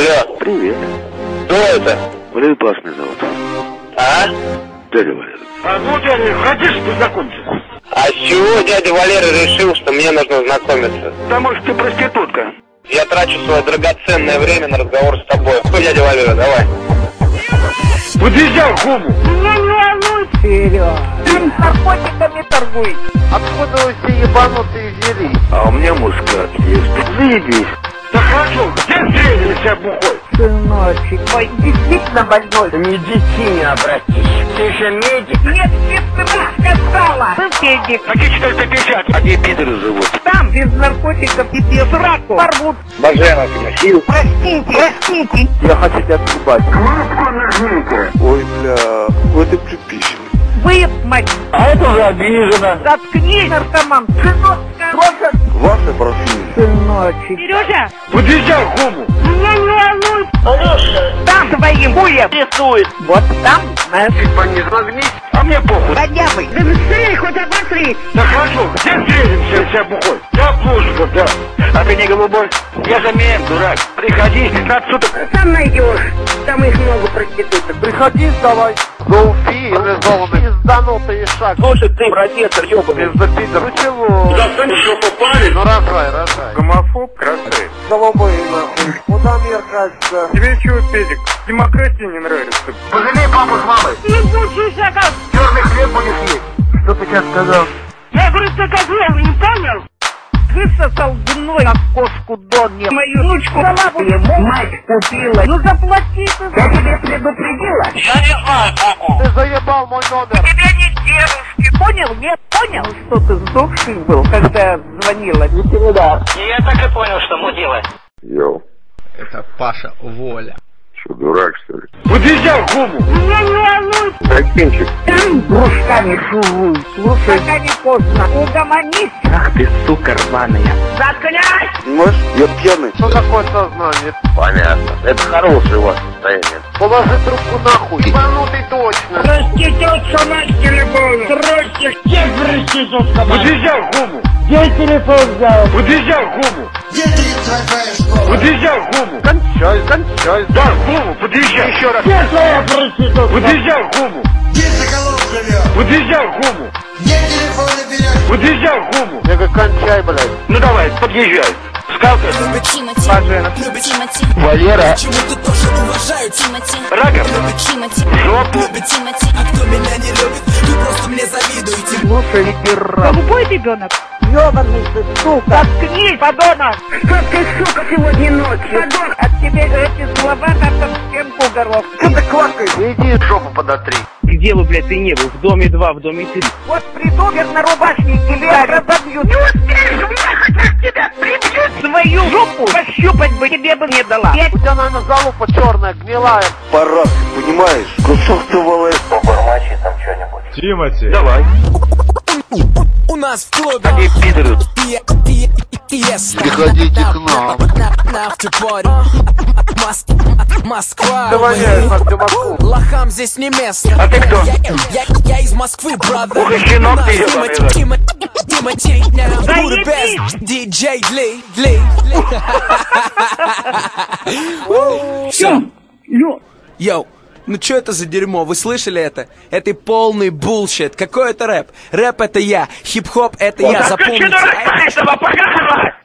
Алло. Привет. Кто это? Валерий Павлович меня зовут. А? Дядя Валерий. Ну, дядя, хотишь познакомиться? А с чего дядя Валера решил, что мне нужно знакомиться? Потому что ты проститутка. Я трачу свое драгоценное время на разговор с тобой. Что, дядя Валера, давай. Подъезжай к Хуму. Меня не волнует, Серега. Ты наркотиками торгуй. Откуда вы все ебанутые взялись? А у меня мускат есть. Заебись. Так хорошо, где встретились бухой? Сыночек, мой действительно больной. Медицине не обратись. Ты еще медик? Нет, сестра сказала. Соседи. Какие 450? А где пидоры живут? Там без наркотиков и без раку порвут. Баженов носил. Простите. Я хочу тебя отъебать. Ой, бля, вот ты припищен. Вы, мать, А это уже обижено. заткнись, наркоман. Сынок, скажи. Ваша профиль. Сыночек. Сережа, Подъезжай к Хуму. меня не волнует. Алеша, Там твоим хуем рисует. вот там, знаешь, Не разогнись. А мне похуй. поднявай. Да быстрее, хоть обосри. Так хорошо, где встретимся вся бухой? Я плужиков, да. А ты не голубой? Я замен, дурак. Приходи, 15 суток. Сам найдешь. Там их много проституток. Приходи, давай. Гоуфи, пизданутый шаг. Слушай, ты, профессор, ёбаный. Пиздопидор. Ну чего? Застань, что попали? Ну рожай. Гомофоб, красавец. Голубой нахуй. Куда мир катится? Тебе чего, Педик? Демократия не нравится. Пожалей папу с мамой. Ебучий шагал. Черный хлеб будешь есть. Что ты сейчас сказал? Я говорю, что козел, не понял? Высосал гной на кошку Донни. Мою ручку голову ему мать купила. Ну заплати ты. Я тебе предупредила. Ты заебал мой номер. Тебя не девушки. Понял? Нет, понял? Что ты сдохший был, когда звонила? Не передай. Я так и понял, что мудила. Йоу, Это Паша Воля. что, дурак, что ли? Подъезжай к Хуму. Меня не волнует. Прокинчик. Там дружками шувуй. Слушай, пока не поздно. Угомонись. Ах ты, сука рваная. Заткнись. Понимаешь, я пьяный. Что такое сознание? Понятно. Это хорошее у вас состояние. Положи трубку нахуй. Ебанутый точно. Проститутка, мать телефона. Срочно. Где проститутка, мать? Подъезжай к Хуму. Где телефон взял? Подъезжай к Хуму. Подъезжай к Хуму. Кончай. Да, к Хуму, подъезжай. Еще раз. Где твоя проститутка? Подъезжай к Хуму. Где Соколов живет? Подъезжай к Хуму. Где телефоны берешь? Подъезжай к Хуму. Я говорю, кончай, блядь. Ну давай, подъезжай. Скалка. Баженов. Валера. Почему-то тоже уважаю Тимати. Раков. Любит Тимати. Жопу. Любит Тимати. А кто меня не любит, вы просто мне завидуете. Слушай, пират. Голубой ребенок. Ёбаный ты, сука. Заткнись, подонок. Что ты, сука, сегодня ночью? Подонок. От тебя эти слова надо в стенку горох. Что ты клакаешь? Иди жопу подотри. Где бы, блядь, ты не был? В доме 2, в доме 3. Вот приду вернорубашники тебя разобьют. Не успеешь, уехать от тебя прибьют. Свою жопу пощупать бы тебе бы не дала. У тебя, наверное, залупа черная, гнилая. Парад, понимаешь? Кусок ты валаешь. Побормочи там что-нибудь. Тимати. Давай. У нас в клубе. Какие пидоры. Приходите к нам. На автопоре. Москва. Воняешь от дымаку. Лохам здесь не место. А ты кто? Я из Москвы, брат. Ух, и щенок ты, ебаный. Тимати. Будапешт. Диджей Ли. Все. Йоу. Ну что это за дерьмо? Вы слышали это? Это полный булшит. Какой это рэп? Рэп это я. Хип-хоп это я. Запомните.